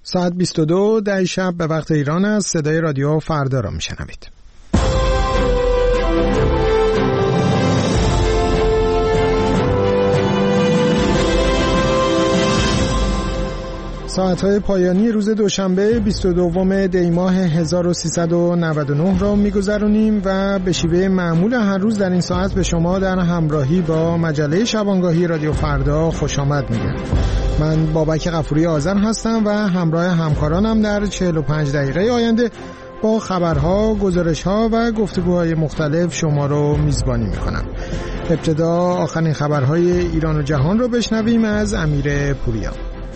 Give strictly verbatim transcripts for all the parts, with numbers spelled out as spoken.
ساعت بیست و دو ده شب به وقت ایران است. صدای رادیو فردا را میشنوید. ساعت‌های پایانی روز دوشنبه بیست و دوم دی ماه هزار و سیصد و نود و نه را می‌گذرونیم و به شیوه معمول هر روز در این ساعت به شما در همراهی با مجله شبانگاهی رادیو فردا خوش آمد میگم. من بابک غفوری آذر هستم و همراه همکارانم در چهل و پنج دقیقه آینده با خبرها، گزارش‌ها و گفتگوهای مختلف شما رو میزبانی می‌کنم. ابتدا آخرین خبرهای ایران و جهان رو بشنویم از امیر پوریا.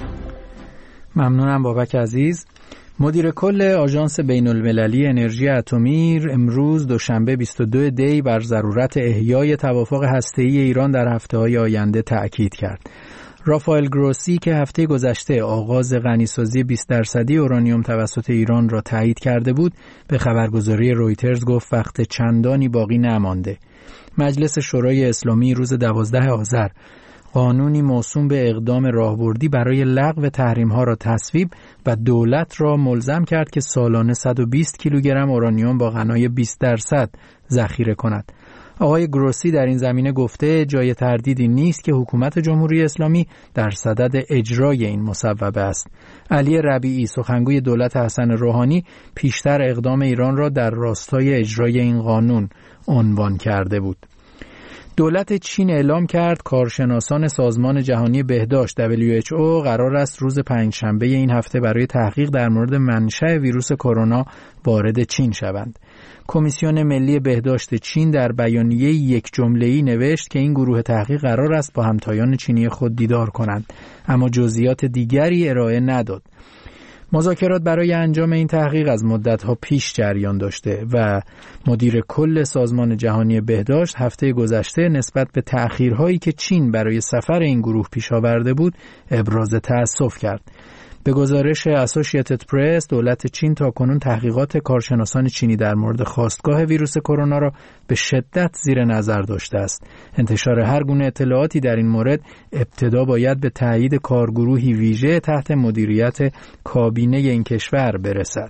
ممنونم بابک عزیز. مدیر کل آژانس بین‌المللی انرژی اتمی امروز دوشنبه بیست و دو دی بر ضرورت احیای توافق هسته‌ای ایران در هفته‌های آینده تأکید کرد. رافائل گروسی که هفته گذشته آغاز غنیسازی بیست درصدی اورانیوم توسط ایران را تایید کرده بود، به خبرگزاری رویترز گفت وقت چندانی باقی نمانده. مجلس شورای اسلامی روز دوازده آذر قانونی موسوم به اقدام راهبردی برای لغو تحریم‌ها را تصویب و دولت را ملزم کرد که سالانه صد و بیست کیلوگرم اورانیوم با غنای بیست درصد ذخیره کند. آقای گروسی در این زمینه گفته جای تردیدی نیست که حکومت جمهوری اسلامی در صدد اجرای این مصوبه است. علی ربیعی سخنگوی دولت حسن روحانی پیشتر اقدام ایران را در راستای اجرای این قانون عنوان کرده بود. دولت چین اعلام کرد کارشناسان سازمان جهانی بهداشت دبلیو اچ او قرار است روز پنجشنبه این هفته برای تحقیق در مورد منشأ ویروس کرونا وارد چین شوند. کمیسیون ملی بهداشت چین در بیانیه یک جمله‌ای نوشت که این گروه تحقیق قرار است با همتایان چینی خود دیدار کنند، اما جزئیات دیگری ارائه نداد. مذاکرات برای انجام این تحقیق از مدت‌ها پیش جریان داشته و مدیر کل سازمان جهانی بهداشت هفته گذشته نسبت به تأخیرهایی که چین برای سفر این گروه پیش آورده بود ابراز تأسف کرد. به گزارش اسوسییتد پرس، دولت چین تاکنون تحقیقات کارشناسان چینی در مورد خاستگاه ویروس کرونا را به شدت زیر نظر داشته است. انتشار هر گونه اطلاعاتی در این مورد ابتدا باید به تایید کارگروهی ویژه تحت مدیریت کابینه این کشور برسد.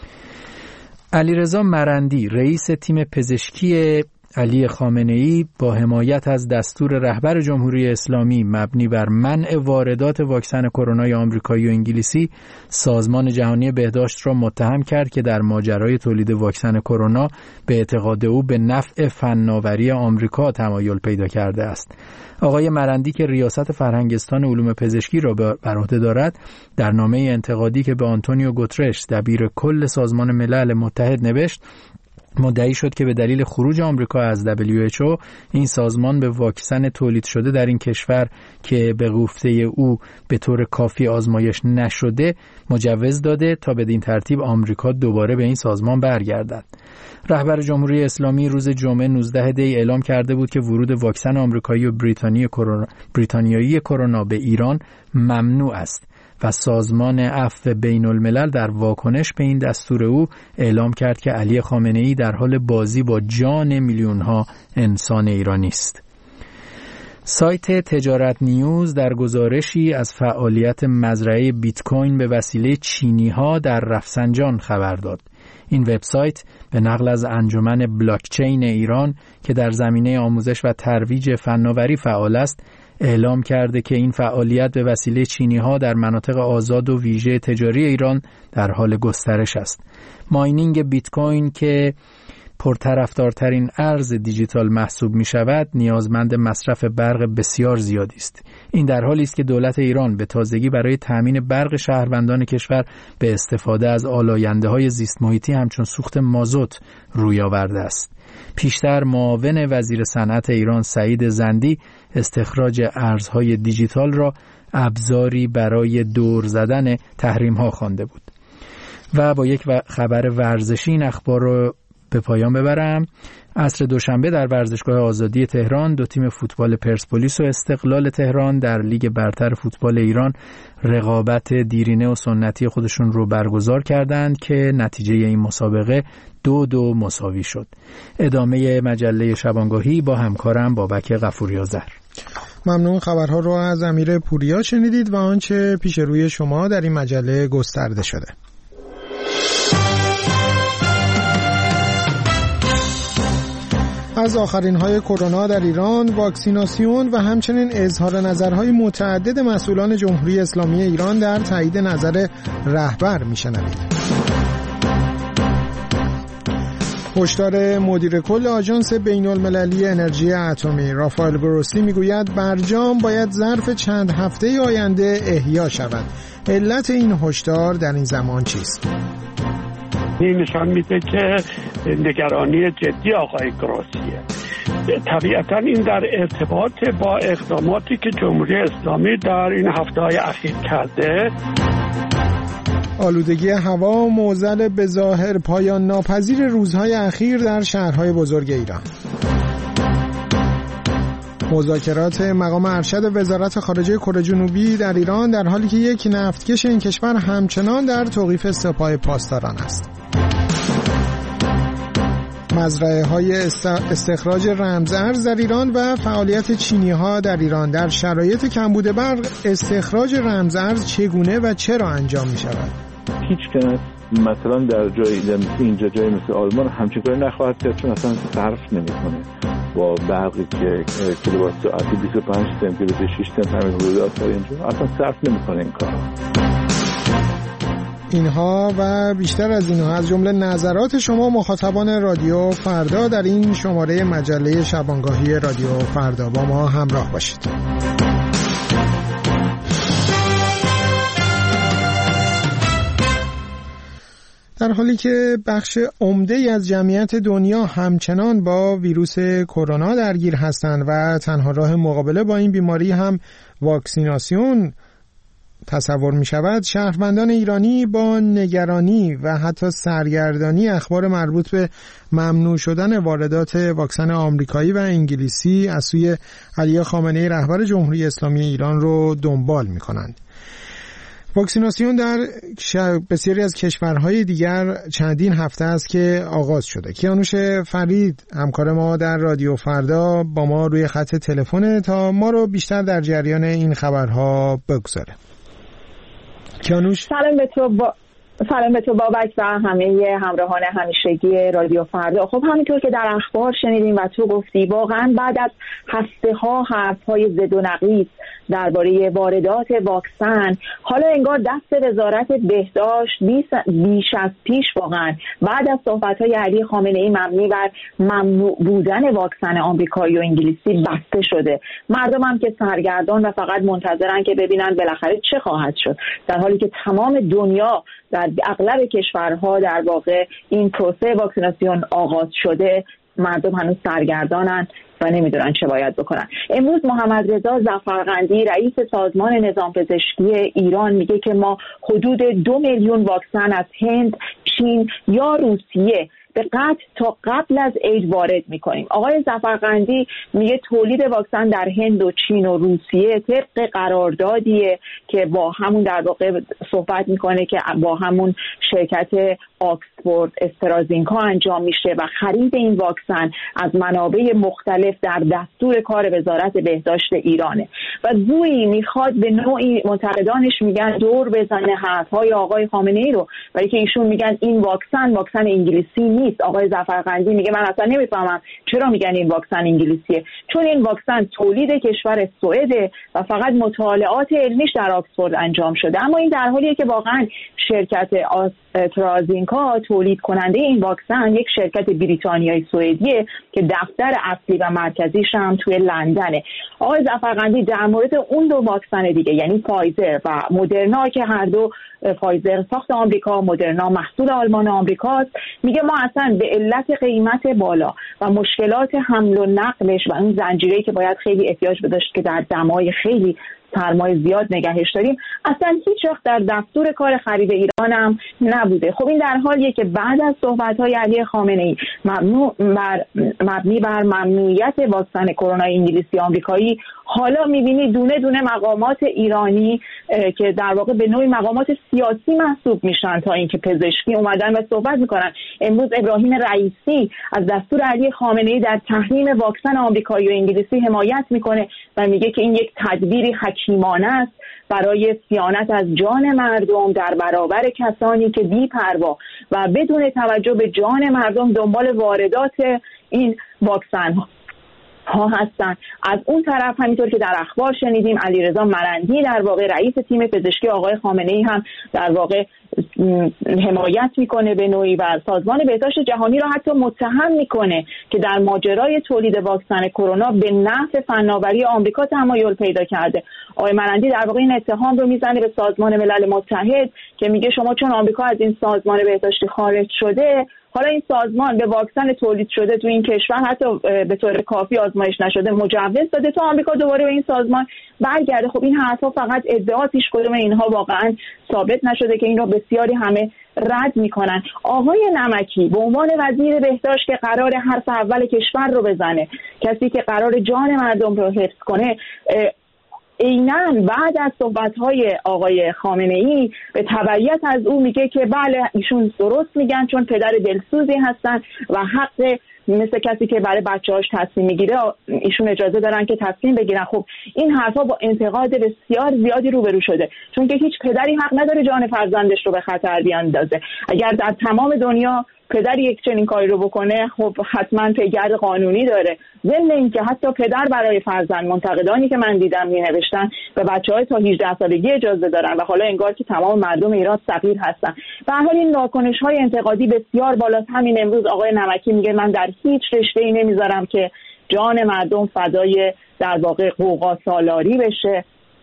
علیرضا مرندی، رئیس تیم پزشکی علی خامنه‌ای، با حمایت از دستور رهبر جمهوری اسلامی مبنی بر منع واردات واکسن کرونای آمریکایی و انگلیسی، سازمان جهانی بهداشت را متهم کرد که در ماجرای تولید واکسن کرونا به اعتقاد او به نفع فناوری آمریکا تمایل پیدا کرده است. آقای مرندی که ریاست فرهنگستان علوم پزشکی را بر عهده دارد، در نامه انتقادی که به آنتونیو گوترش دبیر کل سازمان ملل متحد نوشت، مدعی شد که به دلیل خروج آمریکا از دبلیو اچ او این سازمان به واکسن تولید شده در این کشور که به گفته او به طور کافی آزمایش نشده مجوز داده تا بدین ترتیب آمریکا دوباره به این سازمان برگردد. رهبر جمهوری اسلامی روز جمعه نوزده دی اعلام کرده بود که ورود واکسن آمریکایی و بریتانیایی کرونا بریتانیایی کرونا به ایران ممنوع است و سازمان عفو بین الملل در واکنش به این دستور او اعلام کرد که علی خامنه‌ای در حال بازی با جان میلیون‌ها انسان ایرانی است. سایت تجارت نیوز در گزارشی از فعالیت مزرعه بیت کوین به وسیله چینی‌ها در رفسنجان خبر داد. این وبسایت به نقل از انجمن بلاکچین ایران که در زمینه آموزش و ترویج فناوری فعال است، اعلام کرده که این فعالیت به وسیله چینی‌ها در مناطق آزاد و ویژه تجاری ایران در حال گسترش است. ماینینگ بیت کوین که پرطرفدارترین ارز دیجیتال محسوب می شود، نیازمند مصرف برق بسیار زیادی است. این در حالی است که دولت ایران به تازگی برای تأمین برق شهروندان کشور به استفاده از آلاینده‌های زیست محیطی همچون سوخت مازوت روی آورده است. پیشتر معاون وزیر صنعت ایران سعید زندی استخراج ارزهای دیجیتال را ابزاری برای دور زدن تحریم‌ها خوانده بود. و با یک خبر ورزشی این اخبار رو به پایان ببرم. عصر دوشنبه در ورزشگاه آزادی تهران دو تیم فوتبال پرسپولیس و استقلال تهران در لیگ برتر فوتبال ایران رقابت دیرینه و سنتی خودشون رو برگزار کردند که نتیجه این مسابقه دو دو مساوی شد. ادامه مجله شبانگاهی با همکارم بابک غفوری آذر. ممنون. خبرها رو از امیر پوریا شنیدید و آنچه پیش روی شما در این مجله گسترده شده. از آخرین های کرونا در ایران، واکسیناسیون و همچنین اظهار نظرهای متعدد مسئولان جمهوری اسلامی ایران در تایید نظر رهبر میشنوید. هشدار مدیر کل آژانس بین المللی انرژی اتمی رافائل گروسی میگوید برجام باید ظرف چند هفته آینده احیا شود. علت این هشدار در این زمان چیست؟ این نشان میده که نگرانی جدی آقای گروسیه. طبیعتا این در ارتباط با اقداماتی که جمهوری اسلامی در این هفته‌های اخیر کرده. آلودگی هوا معضل به ظاهر پایان ناپذیر روزهای اخیر در شهرهای بزرگ ایران. مذاکرات مقام ارشد وزارت خارجه کره جنوبی در ایران در حالی که یک نفتکش این کشور همچنان در توقیف سپاه پاسداران است. مزرعه های استخراج رمزارز در ایران و فعالیت چینی ها در ایران. در شرایط کمبود برق استخراج رمزارز چگونه و چرا انجام می شود؟ هیچ کس مثلا در جایی مثل اینجا، جایی مثل آلمان همچین کاری نخواهد کرد، چون اصلا صرف نمیکنه با برقی که کیلووات ساعتی بیست و پنج سنت بیست و شش سنت همین حدودات داره اینجا، اصلا صرف نمیکنه این کار. اینها و بیشتر از اینها از جمله نظرات شما مخاطبان رادیو فردا در این شماره مجله شبانگاهی رادیو فردا. با ما همراه باشید. در حالی که بخش عمده‌ای از جمعیت دنیا همچنان با ویروس کرونا درگیر هستند و تنها راه مقابله با این بیماری هم واکسیناسیون تصور می شود، شهروندان ایرانی با نگرانی و حتی سرگردانی اخبار مربوط به ممنوع شدن واردات واکسن آمریکایی و انگلیسی از سوی علی خامنه‌ای رهبر جمهوری اسلامی ایران رو دنبال می کنند. واکسیناسیون در بسیاری از کشورهای دیگر چندین هفته است که آغاز شده. کیانوش فرید همکار ما در رادیو فردا با ما روی خط تلفن تا ما رو بیشتر در جریان این خبرها بگذاره. کیانوش، سلام به تو با... سلام به تو بابک و همه همراهان همیشگی رادیو فردا. خب همینطور که در اخبار شنیدیم و تو گفتی، واقعا بعد از هفته ها حرف های زد و نقیض درباره واردات واکسن، حالا انگار دست وزارت بهداشت بیش از پیش واقعا بعد از صحبت‌های علی خامنه‌ای مبنی بر ممنوع بودن واکسن آمریکایی و انگلیسی بسته شده. مردم هم که سرگردان و فقط منتظرن که ببینن بالاخره چه خواهد شد، در حالی که تمام دنیا در اغلب کشورها در واقع این پروسه واکسیناسیون آغاز شده. مردم هنوز سرگردانن و نمیدونن چه باید بکنن. امروز محمد رضا ظفرقندی رئیس سازمان نظام پزشکی ایران میگه که ما حدود دو میلیون واکسن از هند، چین یا روسیه به قطع تا قبل از عید وارد میکنیم. آقای ظفرقندی میگه تولید واکسن در هند و چین و روسیه طبق قراردادیه که با همون در واقع صحبت میکنه که با همون شرکت آکسفورد استرازینکا انجام میشه و خرید این واکسن از منابع مختلف در دستور کار وزارت بهداشت ایرانه و گویی میخواد به نوعی منتقدانش میگن دور بزنه حرفهای آقای خامنه‌ای رو، برای که ایشون میگن این واکسن واکسن انگلیسی نیست. آقای ظفرقندی میگه من اصلا نمیفهمم چرا میگن این واکسن انگلیسیه، چون این واکسن تولید کشور سوئد و فقط مطالعات علمیش در آکسفورد انجام شده. اما این در حالیه که واقعا شرکت آسترازینکا تولید کننده این واکسن یک شرکت بریتانیایی سوئدیه که دفتر اصلی و مرکزیش هم توی لندنه. آقای ظفرقندی در مورد اون دو واکسن دیگه یعنی فایزر و مدرنا که هر دو فایزر ساخت آمریکا، مدرنا محصول آلمان آمریکاست، میگه ما اصلا به علت قیمت بالا و مشکلات حمل و نقلش و اون زنجیره‌ای که باید خیلی احتیاج داشت که در دمای خیلی سرمایه زیاد نگهش داریم، اصلا هیچ وقت در دستور کار خرید ایران هم نبوده. خب این در حالیه که بعد از صحبت‌های علی خامنه‌ای ممنوع بر مبنی بر ممنوعیت واکسن کرونا انگلیسی آمریکایی، حالا می‌بینی دونه دونه مقامات ایرانی که در واقع به نوعی مقامات سیاسی محسوب میشن تا اینکه پزشکی اومدن و صحبت میکنن. امروز ابراهیم رئیسی از دستور علی خامنه‌ای در تحریم واکسن آمریکایی و انگلیسی حمایت میکنه و میگه که این یک تدبیری حکیمانه است برای صیانت از جان مردم در برابر کسانی که بی‌پروا و بدون توجه به جان مردم دنبال واردات این واکسن ها هستن. از اون طرف همینطور که در اخبار شنیدیم علیرضا مرندی در واقع رئیس تیم پزشکی آقای خامنه‌ای هم در واقع حمایت میکنه به نوعی و سازمان بهداشت جهانی را حتی متهم میکنه که در ماجرای تولید واکسن کرونا به نفع فناوری آمریکا تمایل پیدا کرده. آقای مرندی در واقع این اتهام رو میزنه به سازمان ملل متحد که میگه شما چون آمریکا از این سازمان بهداشتی خارج شده، حالا این سازمان به واکسن تولید شده تو این کشور حتی به طور کافی آزمایش نشده مجوز داده تا آمریکا دوباره به این سازمان برگرده. خب این حرفا فقط ادعاست، هیچ کدوم اینها واقعا ثابت نشده که این رو بسیاری همه رد میکنن. آقای نمکی به عنوان وزیر بهداشت که قرار حرف اول کشور رو بزنه، کسی که قرار جان مردم رو حفظ کنه، عیناً بعد از صحبت‌های آقای خامنه‌ای به تبعیت از او میگه که بله ایشون درست میگن چون پدر دلسوزی هستن و حق مثل کسی که برای بچه‌هاش تصمیم میگیره ایشون اجازه دارن که تصمیم بگیرن. خب این حرفا با انتقاد بسیار زیادی روبرو شده، چون که هیچ پدری حق نداره جان فرزندش رو به خطر بیاندازه. اگر در تمام دنیا پدر یک چنین کاری رو بکنه خب حتما پیگرد قانونی داره. ضمن اینکه حتی پدر برای فرزند، منتقدانی که من دیدم می‌نوشتن به بچه‌های تا هجده سالگی اجازه دارن و حالا انگار که تمام مردم ایران صغیر هستن. به هر حال این واکنش‌های انتقادی بسیار بالاست. همین امروز آقای نمکی میگه من در هیچ رشته‌ای نمیذارم که جان مردم فدای در واقع قوقا سالاری بشه.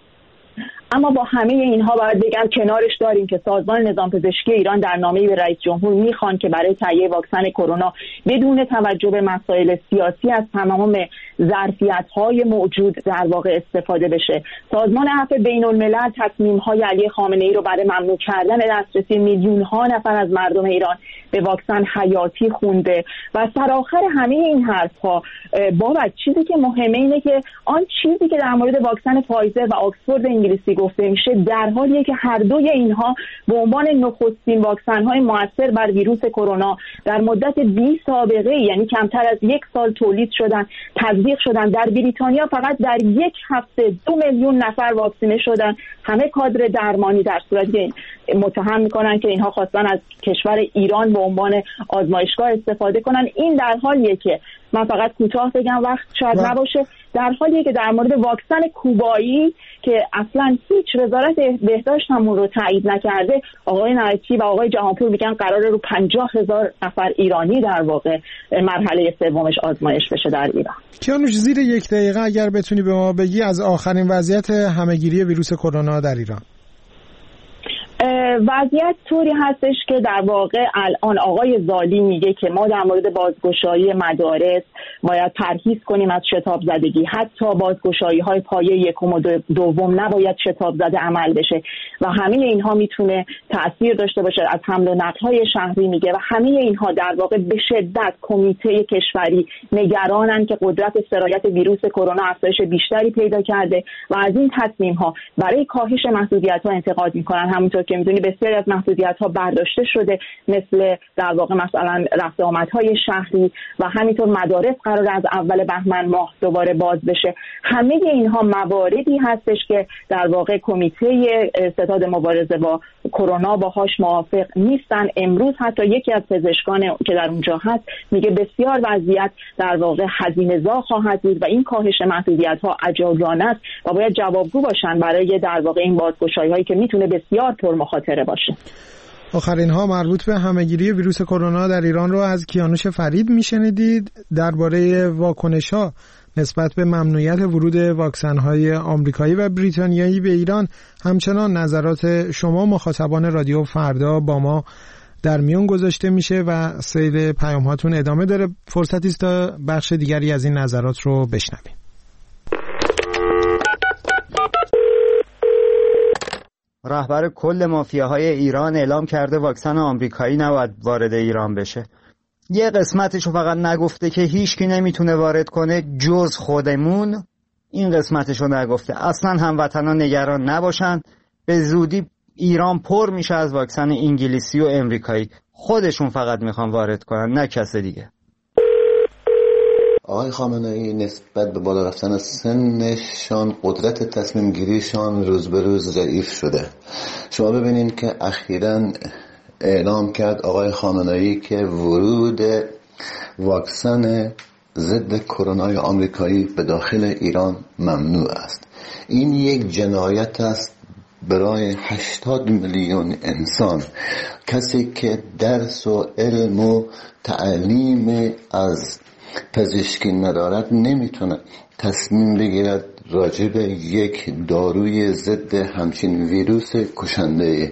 اما با همه اینها باید بگم کنارش داریم که سازمان نظام پزشکی ایران در نامه‌ای به رئیس جمهور میخوان که برای تهیه واکسن کرونا بدون توجه به مسائل سیاسی از تمام ظرفیت‌های موجود در واقع استفاده بشه. سازمان عفو بین‌الملل تصمیم‌های علی خامنه‌ای رو برای ممنوع کردن دسترسی میلیون‌ها نفر از مردم ایران به واکسن حیاتی خونده و سرآخر همه این حرف‌ها بابت چیزی که مهمه اینه که آن چیزی که در مورد واکسن فایزر و آکسفورد انگلیسی گفته میشه در حالیه که هر دوی اینها به عنوان نخستین واکسن‌های مؤثر بر ویروس کرونا در مدت بی سابقه، یعنی کمتر از یک سال تولید شدن، تزریق شدن. در بریتانیا فقط در یک هفته دو میلیون نفر واکسینه شدن، همه کادر درمانی، در صورتی که متهم میکنن که اینها خواستن از کشور ایران به عنوان آزمایشگاه استفاده کنن. این در حالیه که من فقط کوتاه بگم وقت شاید نباشه، در حالیه که در مورد واکسن کوبایی که اصلا هیچ وزارت بهداشت همون رو تایید نکرده، آقای نمکی و آقای جهانپور میگن قراره رو پنجاه هزار نفر ایرانی در واقع مرحله سومش آزمایش بشه در ایران. کیانوش زیر یک دقیقه اگر بتونی به ما بگی از آخرین وضعیت همهگیری ویروس کرونا در ایران. وضعیت طوری هستش که در واقع الان آقای زالی میگه که ما در مورد بازگشایی مدارس باید پرهیز کنیم از شتاب زدگی، حتی بازگشایی های پایه یکم و دوم نباید شتاب زده عمل بشه و همه اینها میتونه تأثیر داشته باشه از حمل و نقل های شهری میگه و همه اینها در واقع به شدت کمیته کشوری نگرانن که قدرت سرایت ویروس کرونا افزایش بیشتری پیدا کرده و از این تصمیم ها برای کاهش محدودیت ها انتقاد میکنن. همونطور که میدونی بسیاری از محدودیت ها برداشته شده، مثل در واقع مثلا رفت آمدهای شهری و همینطور مدارس قرار از اول بهمن ماه دوباره باز بشه. همه اینها مواردی هستش که در واقع کمیته ستاد مبارزه با کرونا باهاش موافق نیستن. امروز حتی یکی از پزشکان که در اونجا هست میگه بسیار وضعیت در واقع هزینه‌زا خواهد بود و این کاهش محدودیت ها عجولانه است و باید جوابگو باشن برای در واقع این بازگشایی هایی که میتونه بسیار پرمخاطره باشه. آخرین ها مربوط به همهگیری ویروس کرونا در ایران رو از کیانوش فرید میشنیدید. درباره واکنش ها نسبت به ممنوعیت ورود واکسن های آمریکایی و بریتانیایی به ایران همچنان نظرات شما مخاطبان رادیو فردا با ما در میون گذاشته میشه و سیل پیام هاتون ادامه داره. فرصتی است تا بخش دیگری از این نظرات رو بشنویم. رهبر کل مافیاهای ایران اعلام کرده واکسن آمریکایی نباید وارد ایران بشه. یه قسمتشو فقط نگفته که هیچکی نمیتونه وارد کنه جز خودمون. این قسمتشو نگفته. اصلا هموطنان نگران نباشن، به زودی ایران پر میشه از واکسن انگلیسی و امریکایی. خودشون فقط میخوان وارد کنن، نه کس دیگه. آقای خامنه‌ای نسبت به بالا رفتن سنشان قدرت تصمیم گیریشان روز به روز ضعیف شده. شما ببینید که اخیراً اعلام کرد آقای خامنه‌ای که ورود واکسن ضد کرونا آمریکایی به داخل ایران ممنوع است. این یک جنایت است برای هشتاد میلیون انسان. کسی که درس و علم و تعلیم از پزشکی ندارد نمیتونه تصمیم بگیرد راجع به یک داروی ضد همچین ویروس کشنده.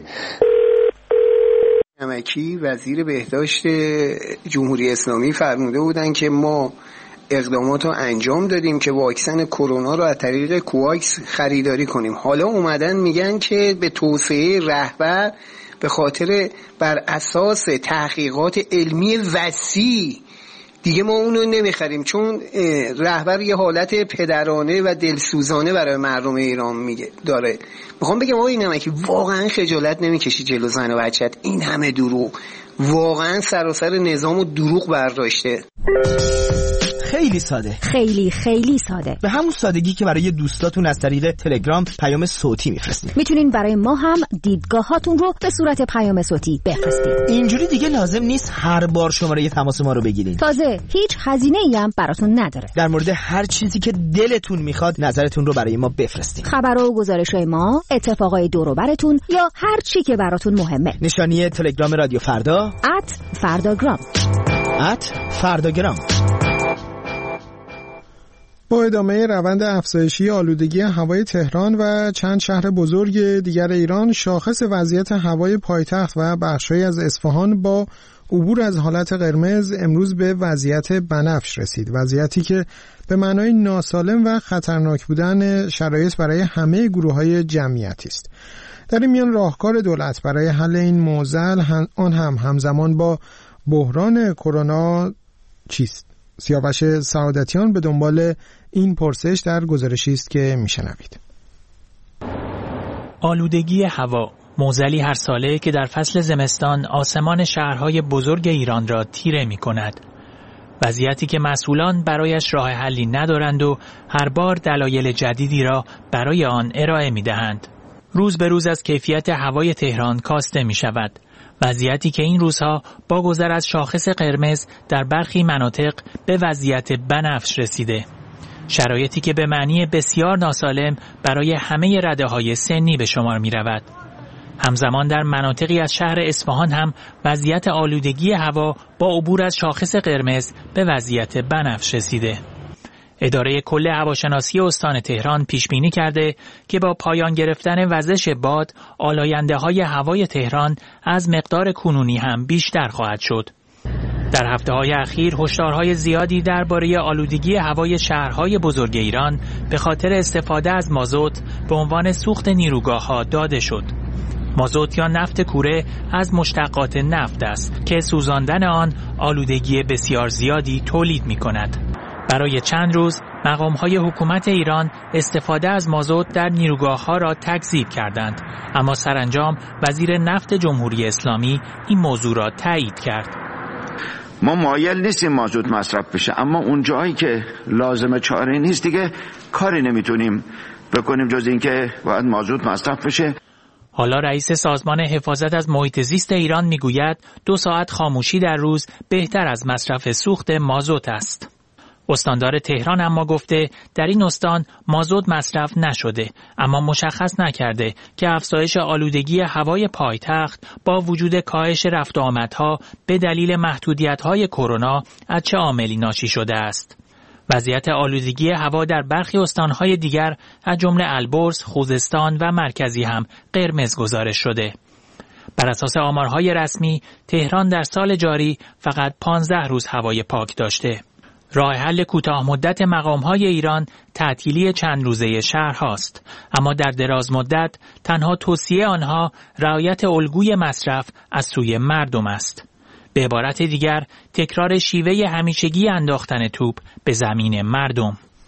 نمکی وزیر بهداشت جمهوری اسلامی فرموده بودن که ما اقدامات رو انجام دادیم که واکسن کرونا رو از طریق کوواکس خریداری کنیم. حالا اومدن میگن که به توصیه رهبر به خاطر بر اساس تحقیقات علمی وسیع دیگه ما اونو نمیخریم، چون رهبر یه حالت پدرانه و دلسوزانه برای مردم ایران میگه داره. میخوام بگم آقای نمکی واقعا خجالت نمیکشی جلو زن و بچت؟ این همه دروغ، واقعا سراسر نظام و دروغ برداشته. خیلی ساده، خیلی خیلی ساده، به همون سادگی که برای دوستاتون از طریق تلگرام پیام صوتی میفرستید. میتونین برای ما هم دیدگاهاتون رو به صورت پیام صوتی بفرستید. اینجوری دیگه لازم نیست هر بار شماره تماس ما رو بگیرید. تازه هیچ هزینه‌ای هم براتون نداره. در مورد هر چیزی که دلتون میخواد نظرتون رو برای ما بفرستید. خبرها و گزارش‌های ما، اتفاقای دور و براتون یا هر چی که براتون مهمه. نشانی تلگرام رادیو فردا ات فرداگرام ات فرداگرام. با ادامه روند افزایشی آلودگی هوای تهران و چند شهر بزرگ دیگر ایران، شاخص وضعیت هوای پایتخت و بخش‌هایی از اصفهان با عبور از حالت قرمز امروز به وضعیت بنفش رسید. وضعیتی که به معنای ناسالم و خطرناک بودن شرایط برای همه گروه‌های جمعیتی است. در این میان راهکار دولت برای حل این معضل آن هم همزمان با بحران کرونا چیست؟ سیاوش سعادتیان به دنبال این پرسش در گزارشی است که میشنوید. آلودگی هوا، معضلی هر ساله که در فصل زمستان آسمان شهرهای بزرگ ایران را تیره می کند. وضعیتی که مسئولان برایش راه حلی ندارند و هر بار دلایل جدیدی را برای آن ارائه می دهند. روز به روز از کیفیت هوای تهران کاسته می شود. وضعیتی که این روزها با گذر از شاخص قرمز در برخی مناطق به وضعیت بنفش رسیده. شرایطی که به معنی بسیار ناسالم برای همه رده‌های سنی به شمار می رود. همزمان در مناطقی از شهر اصفهان هم وضعیت آلودگی هوا با عبور از شاخص قرمز به وضعیت بنفش رسیده. اداره کل هواشناسی استان تهران پیش بینی کرده که با پایان گرفتن وزش باد، آلاینده‌های هوای تهران از مقدار کنونی هم بیشتر خواهد شد. در هفته‌های اخیر هشدارهای زیادی درباره آلودگی هوای شهرهای بزرگ ایران به خاطر استفاده از مازوت به عنوان سوخت نیروگاه‌ها داده شد. مازوت یا نفت کوره از مشتقات نفت است که سوزاندن آن آلودگی بسیار زیادی تولید می‌کند. برای چند روز مقام‌های حکومت ایران استفاده از مازوت در نیروگاه‌ها را تکذیب کردند، اما سرانجام وزیر نفت جمهوری اسلامی این موضوع را تایید کرد. ما مایل نیستیم مازوت مصرف بشه، اما اون جایی که لازمه چاره نیست دیگه کاری نمیتونیم بکنیم جز اینکه باید مازوت مصرف بشه. حالا رئیس سازمان حفاظت از محیط زیست ایران میگوید دو ساعت خاموشی در روز بهتر از مصرف سوخت مازوت است. استاندار تهران اما گفته در این استان مازوت مصرف نشده، اما مشخص نکرده که افزایش آلودگی هوای پایتخت با وجود کاهش رفت و آمدها به دلیل محدودیت‌های کرونا از چه عاملی ناشی شده است. وضعیت آلودگی هوا در برخی استان‌های دیگر از جمله البرز، خوزستان و مرکزی هم قرمز گزارش شده. بر اساس آمارهای رسمی تهران در سال جاری فقط پانزده روز هوای پاک داشته. راه حل کوتاه مدت مقام‌های ایران تعطیلی چند روزه شهرهاست، اما در دراز مدت تنها توصیه آنها رعایت الگوی مصرف از سوی مردم است. به عبارت دیگر تکرار شیوه همیشگی انداختن توپ به زمین مردم.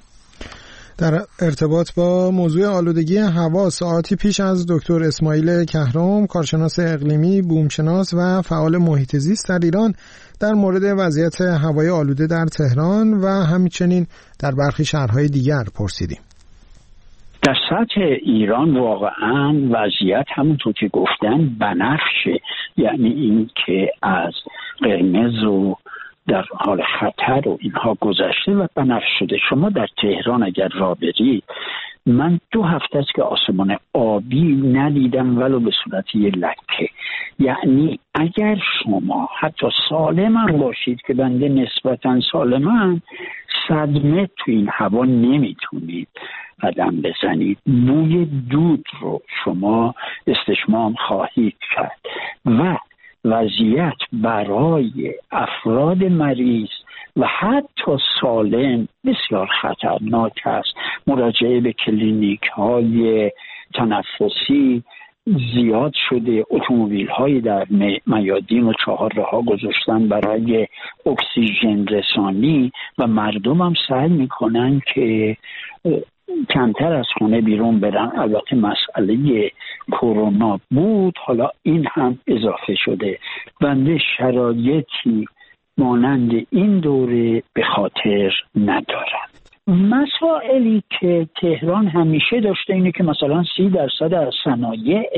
در ارتباط با موضوع آلودگی هوا ساعتی پیش از دکتر اسماعیل کهرام، کارشناس اقلیمی، بومشناس و فعال محیط زیست در ایران، در مورد وضعیت هوای آلوده در تهران و همچنین در برخی شهرهای دیگر پرسیدیم. در سطح ایران واقعا وضعیت همونطور که گفتن بنفشه، یعنی این که از قرمز و در حال خطر و اینها گذشته و بنفش شده. شما در تهران اگر راه برید، من دو هفته است که آسمان آبی ندیدم ولو به صورت یه لکه. یعنی اگر شما حتی سالم هم باشید که بنده نسبتا سالمم، صد متر تو این هوا نمیتونید قدم بزنید. بوی دود رو شما استشمام خواهید کرد و وضعیت برای افراد مریض و حتی سالم بسیار خطرناک است. مراجعه به کلینیک های تنفسی زیاد شده، اتومبیل های در میادین و چهارراه گذاشتن برای اکسیژن رسانی و مردم هم سعی میکنن که کمتر از خونه بیرون برن. البته مسئله کرونا بود، حالا این هم اضافه شده. بنده شرایطی مانند این دوره به خاطر ندارم. مسائلی که تهران همیشه داشته اینه که مثلا سی درصد از صنایع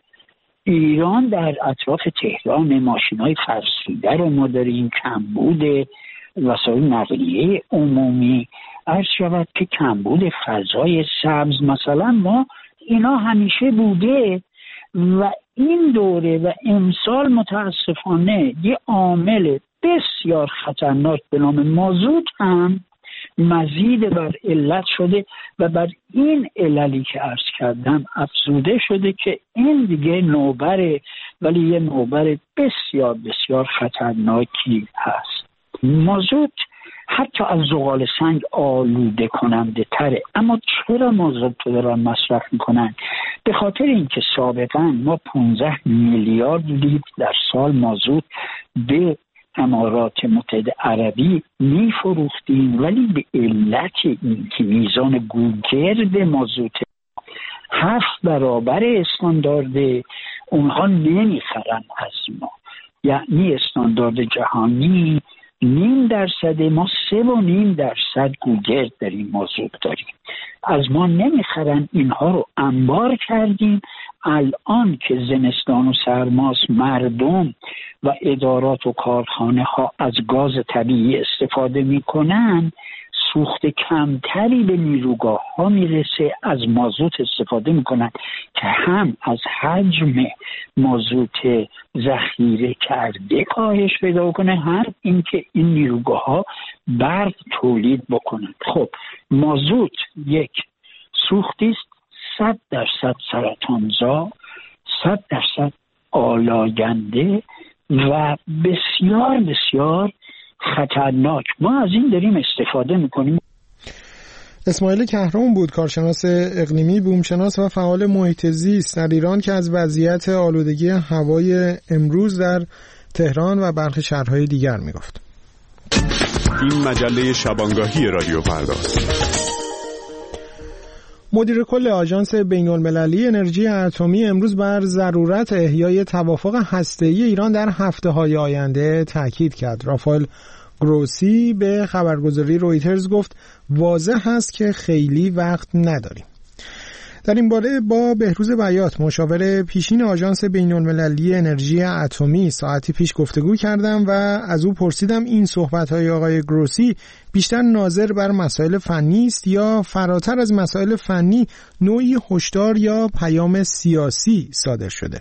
ایران در اطراف تهران، ماشین‌های فرسوده رو ما داریم، کمبود وسایل نقلیه عمومی، عرض شود که کمبود فضای سبز مثلا ما اینا همیشه بوده و این دوره و امسال متاسفانه یه عامل بسیار خطرناک به نام مازوت هم مزید بر علت شده و بر این عللی که عرض کردم افزوده شده که این دیگه نوبره، ولی یه نوبر بسیار بسیار خطرناکی هست. مازوت حتی از زغال سنگ آلوده کننده تره، اما چرا مازوت رو دارن مصرف میکنن؟ به خاطر اینکه سابقا ما پانزده میلیارد لیتر در سال مازوت به امارات متحده عربی میفروختیم، ولی به علت اینکه میزان گوگرد مازوت هفت برابر استاندارد، اونها نمیخرن از ما. یعنی استاندارد جهانی نیم درصد، ما سه و نیم درصد گوگرد داریم، مازوت داریم، از ما نمیخرن. اینها رو انبار کردیم. الان که زمستان و سرماست، مردم و ادارات و کارخانه ها از گاز طبیعی استفاده میکنن، سوخت کمتری به نیروگاه ها میرسه، از مازوت استفاده میکنن که هم از حجم مازوت ذخیره کرده کاهش پیدا کنه، هم اینکه این نیروگاه ها برق تولید بکنن. خب مازوت یک سوختی است صد درصد سرطانزا، صد درصد آلاینده و بسیار بسیار خطرناک. ما از این داریم استفاده میکنیم. اسماعیل کهرام بود، کارشناس اقلیمی، بومشناس و فعال محیط زیست در ایران، که از وضعیت آلودگی هوای امروز در تهران و برخی شهرهای دیگر میگفت. این مجله شبانگاهی رادیو فرداست. مدیر کل آژانس بین‌المللی انرژی اتمی امروز بر ضرورت احیای توافق هسته‌ای ایران در هفته‌های آینده تاکید کرد. رافائل گروسی به خبرگزاری رویترز گفت واضح است که خیلی وقت نداریم. در این باره با بهروز بیات، مشاور پیشین آژانس بین‌المللی انرژی اتمی، ساعتی پیش گفتگو کردم و از او پرسیدم این صحبت‌های آقای گروسی بیشتر ناظر بر مسائل فنی است یا فراتر از مسائل فنی نوعی هشدار یا پیام سیاسی صادر شده؟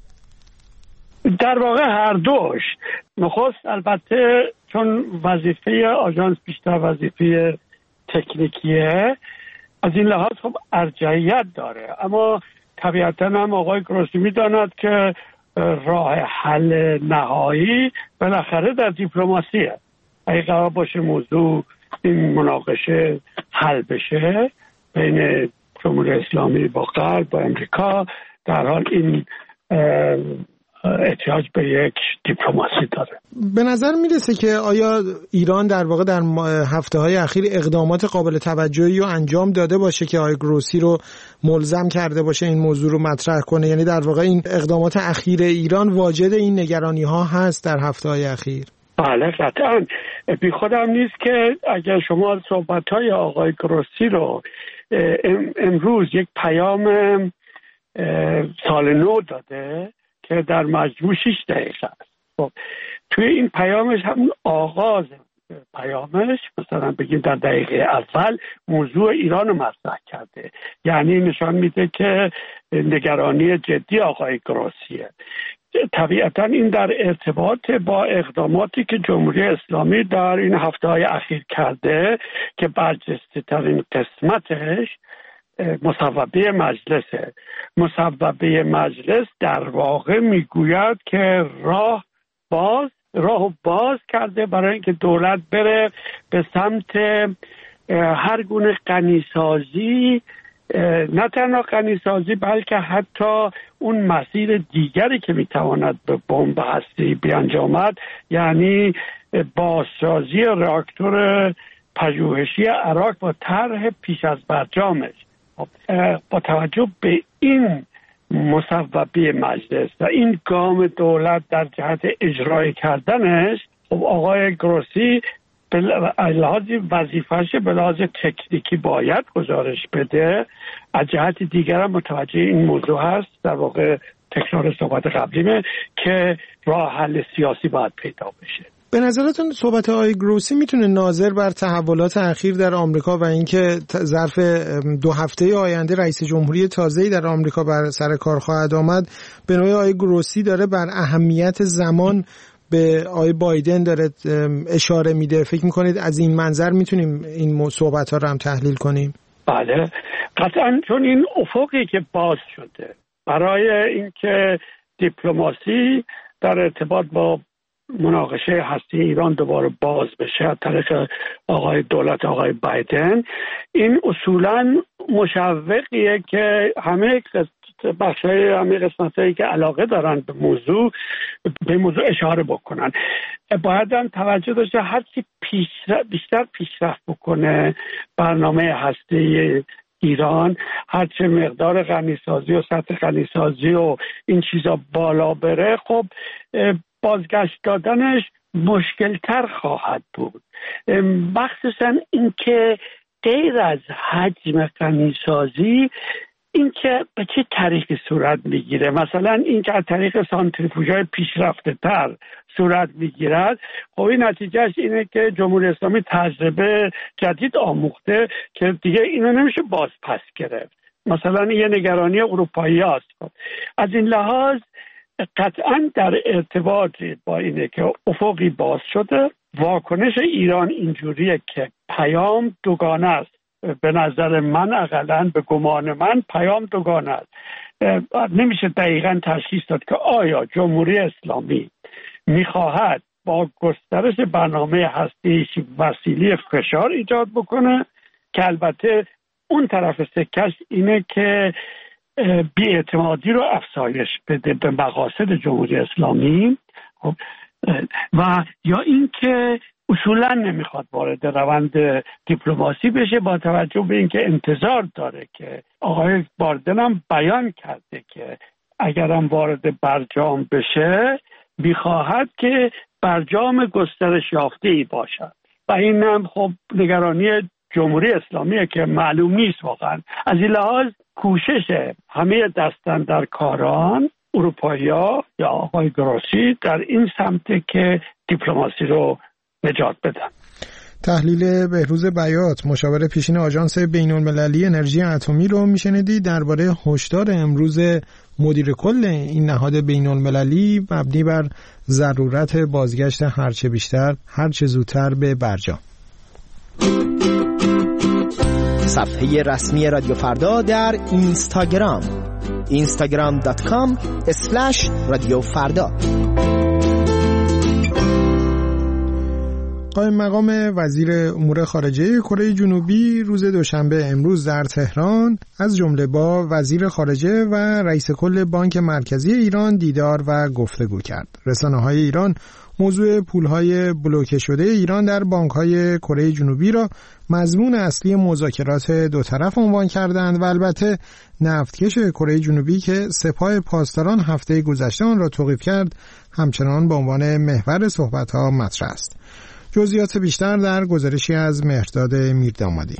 در واقع هر دوش. نخست البته چون وظیفه آژانس بیشتر وظیفه تکنیکیه، از این لحاظ خب ارجحیت داره، اما طبیعتا هم آقای گروسی میداند که راه حل نهایی بالاخره در دیپلماسیه. اگه قرار باشه موضوع این مناقشه حل بشه بین جمهوری اسلامی با غرب با امریکا، در حال این احتیاج به یک دیپلماسی داره. به نظر میرسه که آیا ایران در واقع در هفته‌های اخیر اقدامات قابل توجهی رو انجام داده باشه که آقای گروسی رو ملزم کرده باشه این موضوع رو مطرح کنه؟ یعنی در واقع این اقدامات اخیر ایران واجد این نگرانی ها هست در هفته‌های اخیر؟ بله قطعا. بی خودم نیست که اگر شما صحبت‌های آقای گروسی رو امروز یک پیام سال نو داده که در مجموع شش دقیقه است. خب توی این پیامش همون آغاز پیامش مثلا بگیم در دقیقه اول موضوع ایران رو مطرح کرده، یعنی نشان میده که نگرانی جدی آقای گروسیه. طبیعتا این در ارتباط با اقداماتی که جمهوری اسلامی در این هفته‌های اخیر کرده که برجسته ترین قسمتش مصوبه مجلسه. مصوبه مجلس در واقع میگوید که راه باز راه باز کرده برای اینکه دولت بره به سمت هر گونه غنیسازی، نه تنها غنیسازی بلکه حتی اون مسیر دیگری که میتواند به بمب هسته‌ای بیانجامد، یعنی بازسازی راکتور پژوهشی عراق با طرح پیش از برجامش. با توجه به این مصوبه مجلس و این گام دولت در جهت اجرای کردنش، خب آقای گروسی به لحاظ وظیفه‌اش به لحاظ تکنیکی باید گزارش بده. از جهت دیگر هم متوجه این موضوع هست، در واقع تکرار صحبت قبلیمه، که راه حل سیاسی باید پیدا بشه. به نظرتون صحبت آقای گروسی میتونه ناظر بر تحولات اخیر در آمریکا و اینکه ظرف دو هفته آینده رئیس جمهوری تازه‌ای در آمریکا بر سر کار خواهد آمد، به نوعی آقای گروسی داره بر اهمیت زمان به آقای بایدن داره اشاره میده؟ فکر میکنید از این منظر میتونیم این صحبت ها رو هم تحلیل کنیم؟ بله قطعا، چون این افقی که باز شده برای اینکه دیپلماسی در ارتباط با مناقشه هستی ایران دوباره باز بشه از طریق آقای دولت آقای بایدن، این اصولا مشوقیه که همه بخشای همه قسمتایی که علاقه دارن به موضوع به موضوع اشاره بکنن. باید هم توجه داشته هرچی پیشرفت بیشتر پیشرفت بکنه برنامه هستی ایران، هرچه مقدار غنیسازی و سطح غنیسازی و این چیزا بالا بره، خب بازگشت دادنش مشکلتر خواهد بود. مخصوصا اینکه غیر از حجم غنیسازی اینکه به چه طریقی صورت میگیره، مثلا اینکه از طریق سانتریفوژهای پیشرفته تر صورت میگیرد، خب این نتیجهش اینه که جمهوری اسلامی تجربه جدید آموخته که دیگه اینو نمیشه باز پس گرفت. مثلا یه نگرانی اروپایی هست. از این لحاظ قطعا در ارتباط با اینه که افقی باز شده، واکنش ایران اینجوریه که پیام دوگانه است. به نظر من، اقلاً به گمان من، پیام دوگانه است. نمیشه دقیقاً تشخیص داد که آیا جمهوری اسلامی میخواهد با گسترش برنامه هسته‌ایش وسیله فشار ایجاد بکنه، که البته اون طرف سکش اینه که بی‌اعتمادی رو افزایش بده به مقاصد جمهوری اسلامی، و یا اینکه اصولا نمیخواد وارد روند دیپلماسی بشه، با توجه به اینکه انتظار داره که آقای بایدن هم بیان کرده که اگرم وارد برجام بشه میخواهد که برجام گسترش یافته‌ای باشد، و این هم خب نگرانی جمهوری اسلامیه که معلوم نیست واقعا. از این لحاظ کوشش همه دستن در کاران اروپایی‌ها یا آقای گروسی در این سمت که دیپلماسی رو نجات بدن. تحلیل بهروز بیات، مشاور پیشین آژانس بین‌المللی انرژی اتمی رو میشنیدید درباره هشدار امروز مدیر کل این نهاد بین‌المللی مبنی بر ضرورت بازگشت هرچه بیشتر هرچه زودتر به برجام. صفحه رسمی رادیو فردا در اینستاگرام اینستاگرام دات کام اسلش رادیو فردا. قائم مقام وزیر امور خارجه کره جنوبی روز دوشنبه امروز در تهران از جمله با وزیر خارجه و رئیس کل بانک مرکزی ایران دیدار و گفتگو کرد. رسانه‌های ایران موضوع پولهای بلوکه شده ایران در بانک‌های کره جنوبی را مضمون اصلی مذاکرات دو طرف عنوان کردند و البته نفتکش کره جنوبی که سپاه پاسداران هفته گذشته آن را توقیف کرد همچنان به عنوان محور صحبت‌ها مطرح است. جزئیات بیشتر در گزارشی از مهرداد میردامادی.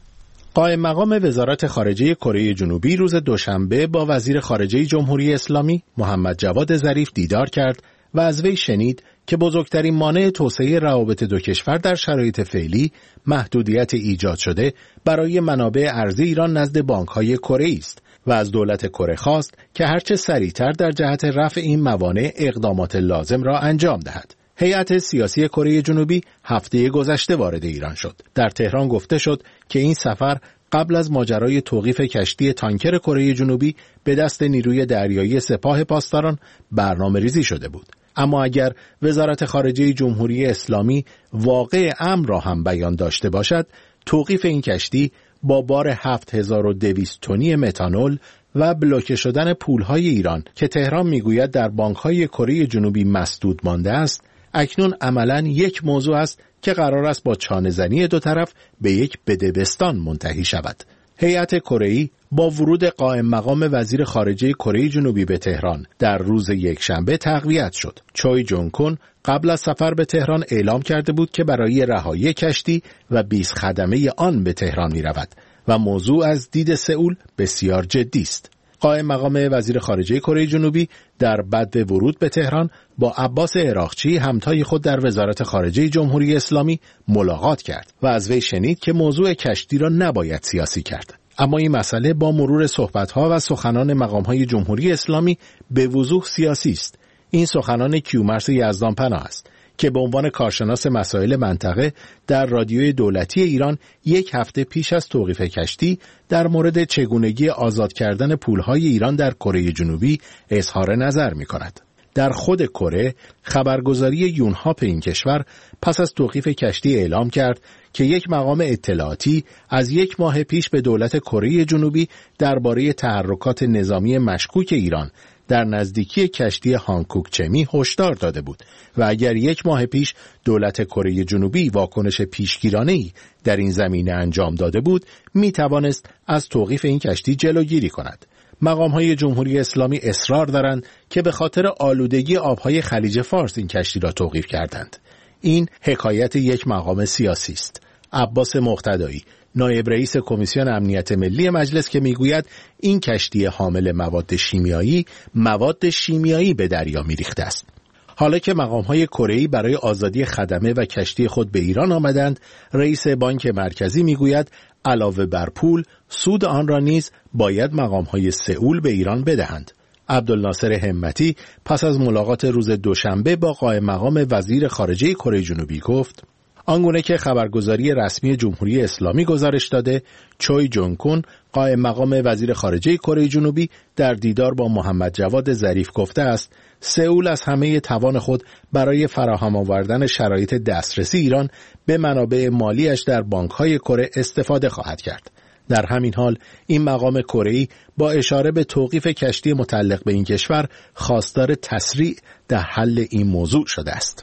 قائم مقام وزارت خارجه کره جنوبی روز دوشنبه با وزیر خارجه جمهوری اسلامی محمد جواد ظریف دیدار کرد و از وی شنید که بزرگترین مانع توسعه روابط دو کشور در شرایط فعلی محدودیت ایجاد شده برای منابع ارزی ایران نزد بانک‌های کره‌ای است و از دولت کره خواست که هرچه سریعتر در جهت رفع این موانع اقدامات لازم را انجام دهد. هیئت سیاسی کره جنوبی هفته گذشته وارد ایران شد. در تهران گفته شد که این سفر قبل از ماجرای توقیف کشتی تانکر کره جنوبی به دست نیروی دریایی سپاه پاسداران برنامه ریزی شده بود. اما اگر وزارت خارجه جمهوری اسلامی واقع امر را هم بیان داشته باشد، توقیف این کشتی با بار هفت هزار و دویست تنی متانول و بلوکه شدن پولهای ایران که تهران میگوید در بانک‌های کره جنوبی مسدود مانده است، اکنون عملاً یک موضوع است که قرار است با چانه‌زنی دو طرف به یک بدبستان منتهی شود. هیئت کره‌ای با ورود قائم مقام وزیر خارجه کره جنوبی به تهران در روز یکشنبه تقویت شد. چوی جونگ کن قبل از سفر به تهران اعلام کرده بود که برای رهایی کشتی و بیست خدمه آن به تهران می رود و موضوع از دید سئول بسیار جدی است. قائم مقام وزیر خارجه کره جنوبی در بدو ورود به تهران با عباس عراقچی همتای خود در وزارت خارجه جمهوری اسلامی ملاقات کرد و از وی شنید که موضوع کشتی را نباید سیاسی کرد. اما این مسئله با مرور صحبت‌ها و سخنان مقام‌های جمهوری اسلامی به وضوح سیاسی است. این سخنان کیومرث یزدانپناه است که به عنوان کارشناس مسائل منطقه در رادیوی دولتی ایران یک هفته پیش از توقیف کشتی در مورد چگونگی آزاد کردن پولهای ایران در کره جنوبی اظهار نظر می‌کند. در خود کره خبرگزاری یونهاپ این کشور پس از توقیف کشتی اعلام کرد که یک مقام اطلاعاتی از یک ماه پیش به دولت کره جنوبی درباره تحرکات نظامی مشکوک ایران در نزدیکی کشتی هانکوک چمی هشدار داده بود و اگر یک ماه پیش دولت کره جنوبی واکنش پیشگیرانه‌ای در این زمینه انجام داده بود، می توانست از توقیف این کشتی جلوگیری کند. مقام‌های جمهوری اسلامی اصرار دارند که به خاطر آلودگی آب‌های خلیج فارس این کشتی را توقیف کردند. این حکایت یک مقام سیاسی است. عباس مقتدایی، نایب رئیس کمیسیون امنیت ملی مجلس که میگوید این کشتی حامل مواد شیمیایی مواد شیمیایی به دریا میریخته است. حالا که مقام‌های کره‌ای برای آزادی خدمه و کشتی خود به ایران آمدند، رئیس بانک مرکزی میگوید علاوه بر پول، سود آن را نیز باید مقام‌های سئول به ایران بدهند. عبدالناصر همتی پس از ملاقات روز دوشنبه با قائم مقام وزیر خارجه کره جنوبی گفت: آنگونه که خبرگزاری رسمی جمهوری اسلامی گزارش داده، چوی جونگ کن قائم مقام وزیر خارجه کره جنوبی در دیدار با محمد جواد ظریف گفته است سئول از همه توان خود برای فراهم آوردن شرایط دسترسی ایران به منابع مالیش در بانک‌های کره استفاده خواهد کرد. در همین حال این مقام کره‌ای با اشاره به توقیف کشتی متعلق به این کشور خواستار تسریع در حل این موضوع شده است.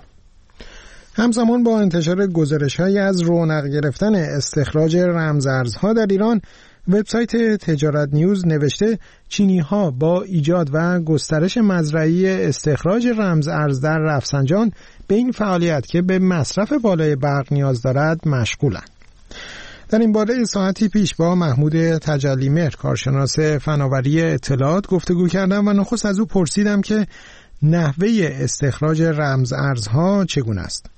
همزمان با انتشار گزارش‌هایی از رونق گرفتن استخراج رمزارزها در ایران، وبسایت تجارت نیوز نوشته چینی‌ها با ایجاد و گسترش مزرعی استخراج رمزارز در رفسنجان به این فعالیت که به مصرف بالای برق نیاز دارد مشغولند. در این باره ساعتی پیش با محمود تجلیمهر کارشناس فناوری اطلاعات گفتگو کردم و نخست از او پرسیدم که نحوه استخراج رمزارزها چگونه است.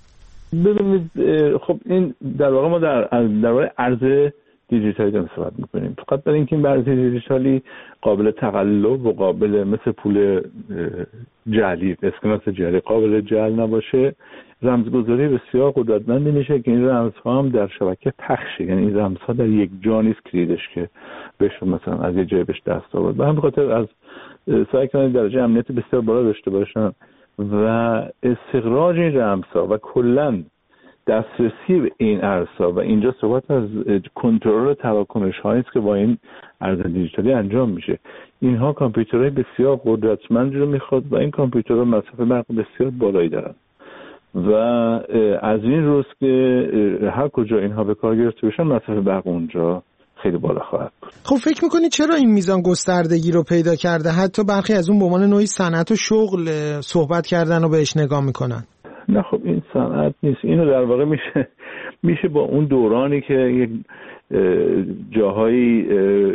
ببینید خب این در واقع ما در درباره ارز دیجیتالی داریم صحبت می‌کنیم. فقط برای اینکه این ارز دیجیتالی قابل تقلب و قابل مثل پول جعلی، اسکناس جعلی قابل جعل نباشه، رمزگذاری بسیار قدرتمندی میشه که این رمزها هم در شبکه پخشه. یعنی این رمزها در یک جا نیست کلیدش که بشه مثلا از یه جای بهش دست آورد. به همین خاطر از سعی کنید درجه امنیتی بسیار بالا داشته باشن و استخراج این رمزها و کلا دسترسی به این ارزها و اینجا صحبت از کنترل تراکنش هایی است که با این ارز دیجیتالی انجام میشه. اینها کامپیوترهای بسیار قدرتمندی رو میخواد و این کامپیوترها مصرف برق بسیار بالایی دارن و از این روز که هر کجا اینها به کار گرفته بشن مصرف برق اونجا خیلی بالا خواهد بود. خب فکر میکنید چرا این میزان گستردگی رو پیدا کرده؟ حتی برخی از اون به عنوان نوعی صنعت و شغل صحبت کردن و بهش نگاه میکنن. نه خب این صنعت نیست. اینو در واقع میشه میشه با اون دورانی که یک جاهایی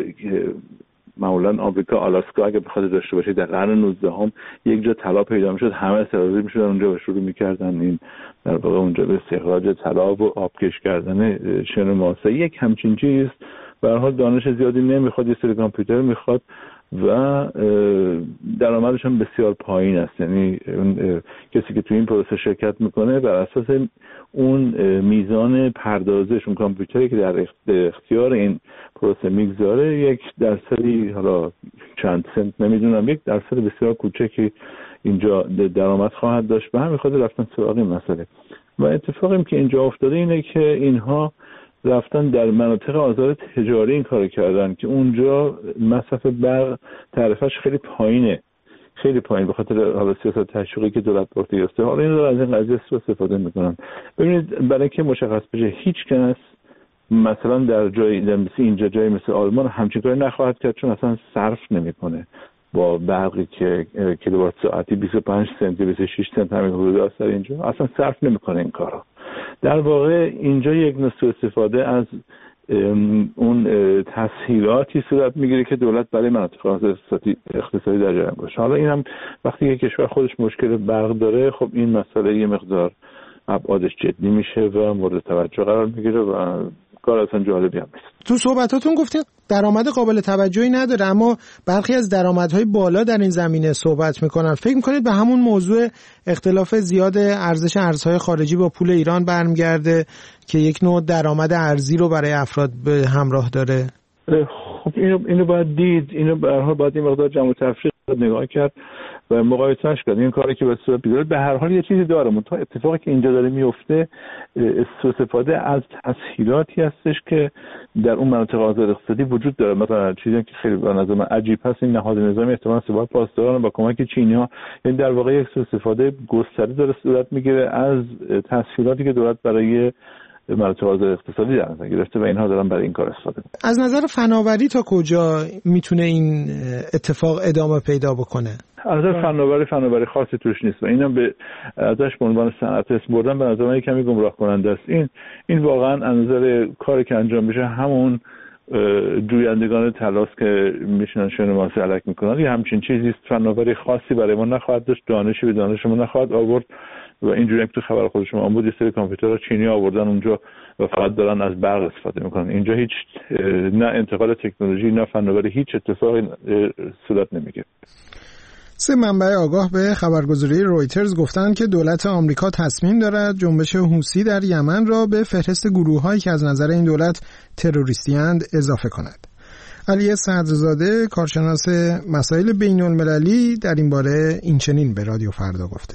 معمولا آمریکا آلاسکا اگه بخواد داشته باشه در قرن نوزدهم یک جا طلا پیدا میشد، همه سرازیر میشدن اونجا و شروع میکردن این در واقع اونجا به استخراج طلا و آبکش کردن شن ماسه. یک همچین چیز به هر حال دانش زیادی نمیخواد، یه سری کامپیوتر میخواد و درآمدش هم بسیار پایین است. یعنی اون کسی که تو این پروسه شرکت میکنه بر اساس اون میزان پردازش اون کامپیوتری که در اختیار این پروسه میگذاره یک درصدی، حالا چند سنت نمیدونم، یک درصد بسیار کوچکی اینجا درآمد خواهد داشت. به همین خاطر رفتن سراغ این مسئله و اتفاقی که اینجا افتاده اینه که اینها رفتن در مناطق آزاد تجاری این کار کردن که اونجا مصرف برق تعرفش خیلی پایینه، خیلی پایین به خاطر حالا سیاست تشویقی که دولت برده گرفته. حالا این رو از این قضیه استفاده میکنن. ببینید برای اینکه مشخص بشه هیچ کس مثلا در جای مثل اینجا جای مثل آلمان همچین کاری نخواهد کرد، چون اصلا صرف نمیکنه با برقی که کیلووات ساعتی بیست و پنج سنت بیست و شش سنت همین حدود است. در اینجا اصلا صرف نمیکنه این کارا. در واقع اینجا یک نوع استفاده از اون تسهیلاتی صورت میگیره که دولت برای مناطق اقتصادی اقتصادی در جریان باشه. حالا این هم وقتی که کشور خودش مشکل برق داره، خب این مسئله یه مقدار ابعادش جدی میشه و مورد توجه قرار میگیره و کار اصلا جالبی هم نیست. تو صحبتاتون گفتین درآمد قابل توجهی نداره، اما برخی از درآمدهای بالا در این زمینه صحبت میکنن. فکر میکنید به همون موضوع اختلاف زیاد ارزش ارزهای خارجی با پول ایران برمیگرده که یک نوع درآمد ارزی رو برای افراد به همراه داره؟ خب اینو اینو باید دید، اینو به هر حال باید این مقدار جمع و تفریق نگاه کرد و مقایسه‌اش کرد. این کاری که به صورت بیاره به هر حال یه چیزی داره. منتها اتفاقی که اینجا داره میفته استفاده از تسهیلاتی هستش که در اون مناطق آزاد اقتصادی وجود داره. مثلا چیزی که خیلی به نظر من عجیب هست، این نهاد نظامی احتمالاً ثبات پاسداران با کمک چینی‌ها، یعنی در واقع یک استفاده گسترده داره صورت میگیره از تسهیلاتی که دولت برای مناطق آزاد اقتصادی در نظر گرفته و اینها دارن برای این کار استفاده می‌کنن. از نظر فناوری تا کجا میتونه این اتفاق ادامه پیدا بکنه؟ از نظر فناوری فناوری خاصی توش نیست و اینم به ازش به عنوان صنعت اسم بردن به نظر من کمی گمراه کننده است. این این واقعا از نظر کاری که انجام میشه همون جویندگان طلاست که میشنن شن ماسه الک میکنن. یه همچین چیزی است. فناوری خاصی برای ما نخواهد داشت، دانشی به دانش ما نخواهد آورد و اینجوری که تو خبر خودشون آمود یه سری کامپیوترها چینی آوردن اونجا و فقط دارن از برق استفاده میکنن. اینجا هیچ نه انتقال تکنولوژی نه فناوری، هیچ اتفاقی صورت نمیگیره. سه منبع آگاه به خبرگزاری رویترز گفتند که دولت آمریکا تصمیم دارد جنبش حوثی در یمن را به فهرست گروه‌هایی که از نظر این دولت تروریستی‌اند اضافه کند. علی صدرزاده کارشناس مسائل بین‌المللی در این باره این چنین به رادیو فردا گفته: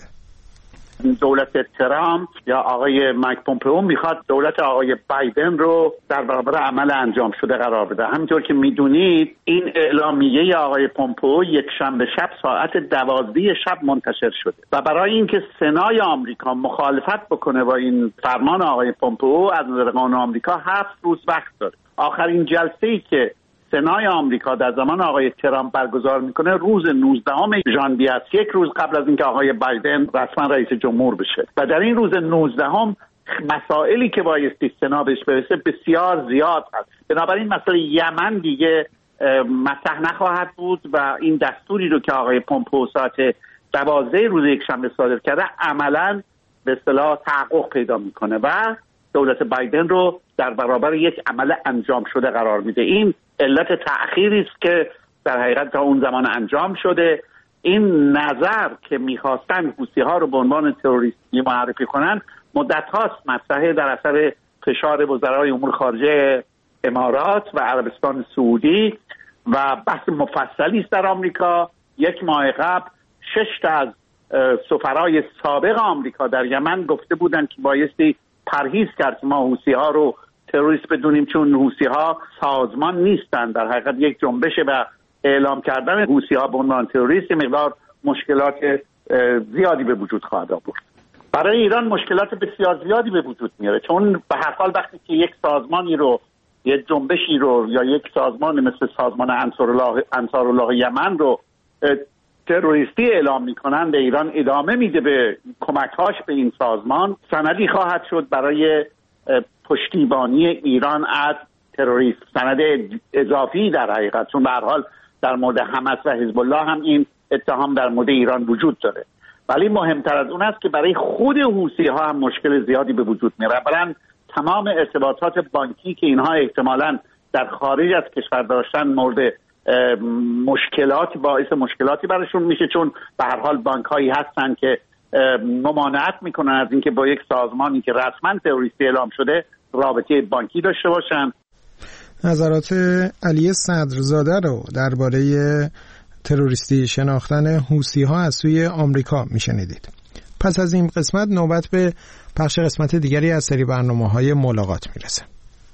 دولت ترامپ یا آقای مایک پومپئو میخواد دولت آقای بایدن رو در برابر عمل انجام شده قرار بده. همینطور که میدونید این اعلامیه آقای پومپئو یک شنبه شب ساعت دوازده شب منتشر شده و برای اینکه سنای آمریکا مخالفت بکنه با این فرمان آقای پومپئو از نظر قانون آمریکا هفت روز وقت داره. آخرین جلسه‌ای که سنای آمریکا در زمان آقای ترامپ برگزار میکنه روز نوزدهم ژانویه است، یک روز قبل از اینکه آقای بایدن رسما رئیس جمهور بشه و در این روز نوزدهم مسائلی که بایستی سنا بهش برسه بسیار زیاد هست. بنابراین مسئله یمن دیگه مطرح نخواهد بود و این دستوری رو که آقای پومپئو ساعت دوازده روز یکشنبه صادر کرده عملاً به اصطلاح تحقق پیدا میکنه و دولت بایدن رو در برابر یک عمل انجام شده قرار میده. این علت تأخیری است که در حقیقت تا اون زمان انجام شده. این نظر که میخواستن حوثی‌ها رو به عنوان تروریستی معرفی کنن مدت هاست مطرحه در اثر فشار وزرای امور خارجه امارات و عربستان سعودی و بحث مفصلی است در آمریکا. یک ماه قبل شش تا از سفرای سابق آمریکا در یمن گفته بودند که بایستی پرهیز کرد که ما حوثی‌ها رو تروریست بدونیم، چون حوثی‌ها سازمان نیستن. در حقیقت یک جنبشه و اعلام کردن حوثی‌ها به عنوان تروریست مقدار مشکلات زیادی به وجود خواهد آورد. برای ایران مشکلات بسیار زیادی به وجود میاره، چون به هر حال وقتی که یک سازمانی رو، یک جنبشی رو یا یک سازمان مثل سازمان انصارالله انصارالله یمن رو تروریستی اعلام میکنن، به ایران ادامه میده به کمک‌هاش به این سازمان، سندی خواهد شد برای پشتیبانی ایران از تروریسم، سند اضافی در حقیقت، چون به هر حال در مورد حماس و حزب الله هم این اتهام در مورد ایران وجود داره. ولی مهمتر از اون است که برای خود حوثی‌ها هم مشکل زیادی به وجود میاره. برای تمام ارتباطات بانکی که اینها احتمالاً در خارج از کشور داشتن مورد مشکلاتی باعث مشکلاتی براشون میشه، چون به هر حال بانک‌هایی هستن که ممانعت میکنن از اینکه با یک سازمانی که رسما تروریستی اعلام شده رابطه بانکی داشته باشن. نظرات علی صدرزاده رو درباره تروریستی شناختن حوثی‌ها از سوی آمریکا میشنیدید. پس از این قسمت نوبت به پخش قسمت دیگری از سری برنامه‌های ملاقات میرسه.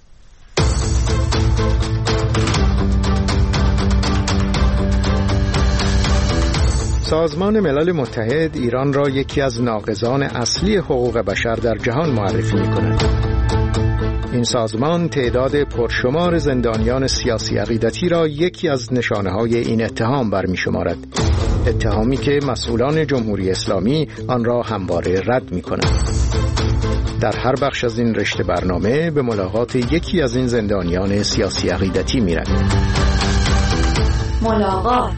سازمان ملل متحد ایران را یکی از ناقضان اصلی حقوق بشر در جهان معرفی می‌کند. این سازمان تعداد پرشمار زندانیان سیاسی عقیدتی را یکی از نشانه‌های این اتهام برمی‌شمارد. اتهامی که مسئولان جمهوری اسلامی آن را همواره رد می‌کنند. در هر بخش از این رشته برنامه به ملاقات یکی از این زندانیان سیاسی عقیدتی می‌رویم. ملاقات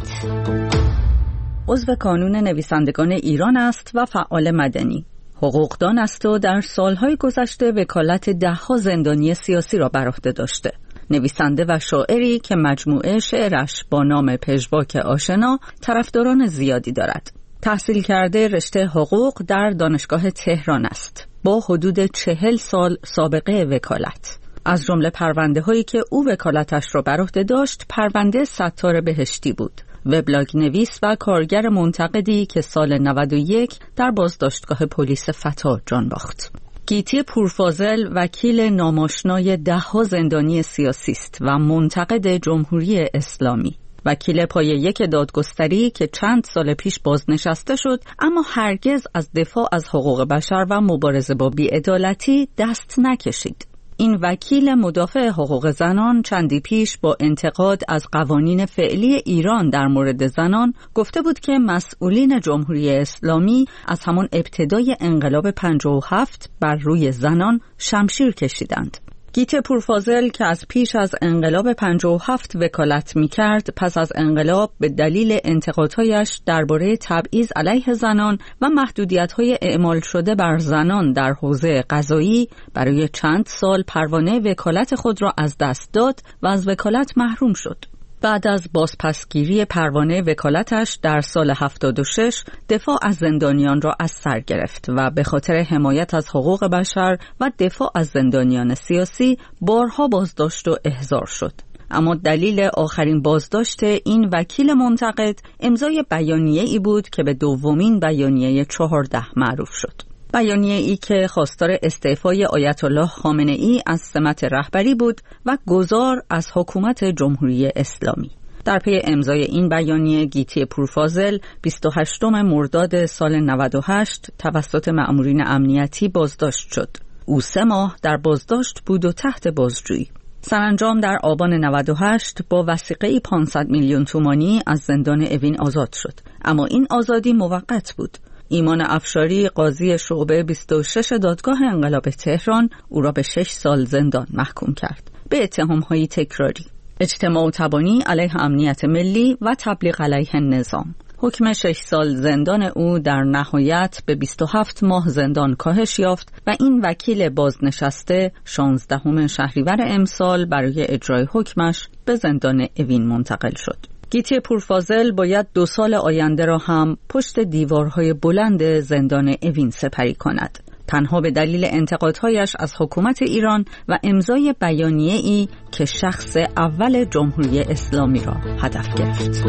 عضو کانون نویسندگان ایران است و فعال مدنی. حقوقدان است و در سالهای گذشته وکالت ده‌ها زندانی سیاسی را بر عهده داشته. نویسنده و شاعری که مجموعه شعرش با نام پژواک آشنا طرفداران زیادی دارد. تحصیل کرده رشته حقوق در دانشگاه تهران است، با حدود چهل سال سابقه وکالت. از جمله پرونده‌هایی که او وکالتش را بر عهده داشت، پرونده ستار بهشتی بود. وبلاگ نویس و کارگر منتقدی که سال نود و یک در بازداشتگاه پلیس فتا جان باخت. گیتی پورفاضل وکیل ناماشنای ده‌ها زندانی سیاسی است و منتقد جمهوری اسلامی. وکیل پایه یک دادگستری که چند سال پیش بازنشسته شد، اما هرگز از دفاع از حقوق بشر و مبارزه با بی‌عدالتی دست نکشید. این وکیل مدافع حقوق زنان چندی پیش با انتقاد از قوانین فعلی ایران در مورد زنان گفته بود که مسئولین جمهوری اسلامی از همان ابتدای انقلاب پنجاه و هفت بر روی زنان شمشیر کشیدند. گیته پورفاضل که از پیش از انقلاب پنجاه و هفت وکالت می‌کرد، پس از انقلاب به دلیل انتقادهایش درباره تبعیض علیه زنان و محدودیت‌های اعمال شده بر زنان در حوزه قضایی برای چند سال پروانه وکالت خود را از دست داد و از وکالت محروم شد. بعد از بازپسگیری پروانه وکالتش در سال هفتاد و شش دفاع از زندانیان را از سر گرفت و به خاطر حمایت از حقوق بشر و دفاع از زندانیان سیاسی بارها بازداشت و احضار شد. اما دلیل آخرین بازداشت این وکیل منتقد امضای بیانیه‌ای بود که به دومین بیانیه چهارده معروف شد. بیانیه ای که خواستار استعفای آیت الله خامنه ای از سمت رهبری بود و گذار از حکومت جمهوری اسلامی. در پی امضای این بیانیه گیتی پورفاضل بیست و هشتم مرداد سال نود و هشت توسط مأمورین امنیتی بازداشت شد. او سه ماه در بازداشت بود و تحت بازجویی. سرانجام در آبان نود و هشت با وثیقه‌ای پانصد میلیون تومانی از زندان اوین آزاد شد، اما این آزادی موقت بود. ایمان افشاری قاضی شعبه بیست و شش دادگاه انقلاب تهران او را به شش سال زندان محکوم کرد به اتهام‌های تکراری: اجتماع و تبانی علیه امنیت ملی و تبلیغ علیه نظام. حکم شش سال زندان او در نهایت به بیست و هفت ماه زندان کاهش یافت و این وکیل بازنشسته شانزدهم شهریور امسال برای اجرای حکمش به زندان اوین منتقل شد. گیتی پورفاضل باید دو سال آینده را هم پشت دیوارهای بلند زندان اوین سپری کند، تنها به دلیل انتقادهایش از حکومت ایران و امضای بیانیه‌ای که شخص اول جمهوری اسلامی را هدف گرفت.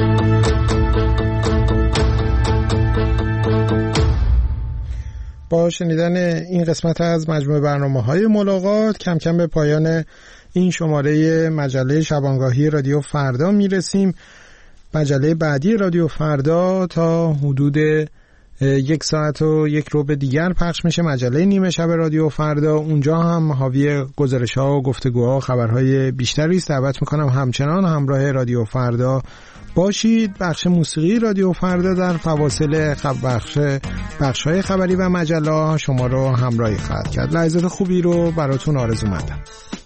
با شنیدن این قسمت از مجموعه برنامه‌های ملاقات کم کم به پایان این شماره مجله شبانگاهی رادیو فردا میرسیم. مجله بعدی رادیو فردا تا حدود یک ساعت و یک ربع دیگر پخش میشه، مجله نیمه شب رادیو فردا. اونجا هم حاوی گزارش‌ها و گفتگوها و خبرهای بیشتری است. دعوت میکنم همچنان همراه رادیو فردا باشید. بخش موسیقی رادیو فردا در فواصل بخش بخش‌های خبری و مجله شما رو همراهی خواهد کرد. لحظات خوبی رو براتون آرزو مندم.